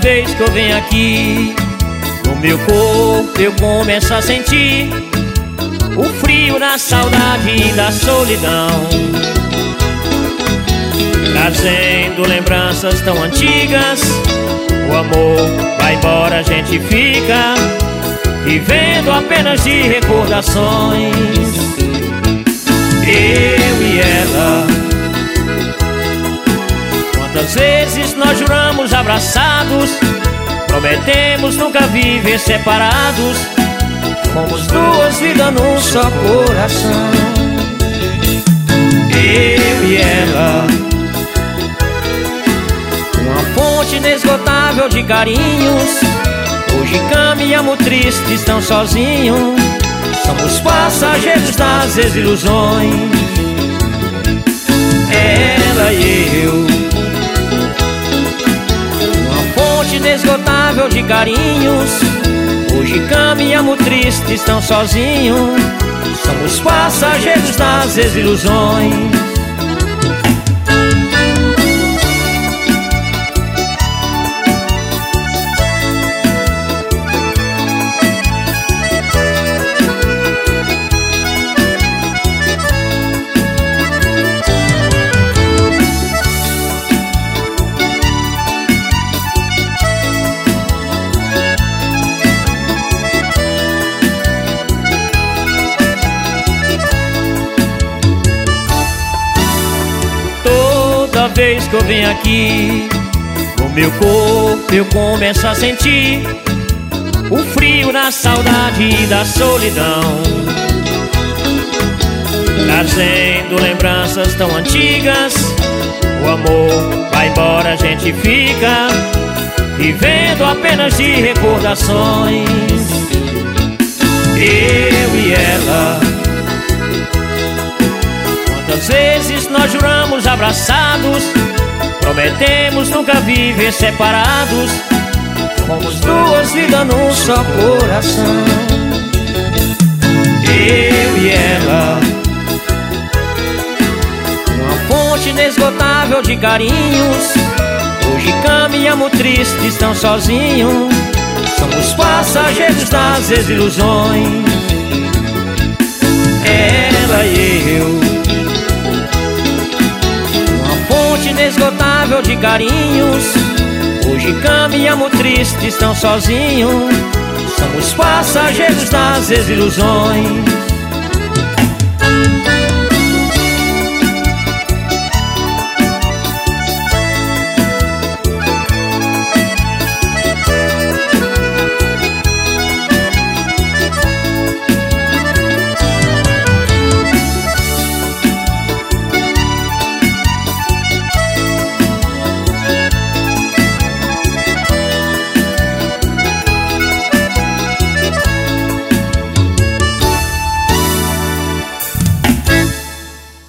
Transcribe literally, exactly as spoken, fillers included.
vez que eu venho aqui, no meu corpo eu começo a sentir o frio da saudade e da solidão, trazendo lembranças tão antigas. O amor vai embora, a gente fica vivendo apenas de recordações. Eu e ela, quantas vezes nós juramos abraçados, prometemos nunca viver separados. Fomos duas vidas num só coração. Eu e ela, uma fonte inesgotável de carinhos. Hoje caminhamos tristes, tão sozinhos. Somos passageiros das desilusões. Ela e eu, uma fonte inesgotável de carinhos. Hoje caminhamos tristes, tão sozinhos. Somos passageiros das desilusões. Toda vez que eu venho aqui, no meu corpo eu começo a sentir o frio da saudade e da solidão, trazendo lembranças tão antigas. O amor vai embora, a gente fica vivendo apenas de recordações. Eu e ela, quantas vezes nós juramos abraçados, prometemos nunca viver separados. Fomos duas vidas num só coração. Eu e ela, uma fonte inesgotável de carinhos. Hoje caminhamos tristes, tão sozinhos. Somos passageiros das desilusões. Ela e eu, inesgotável de carinhos. Hoje caminhamos tristes, tão sozinhos. Somos passageiros das desilusões.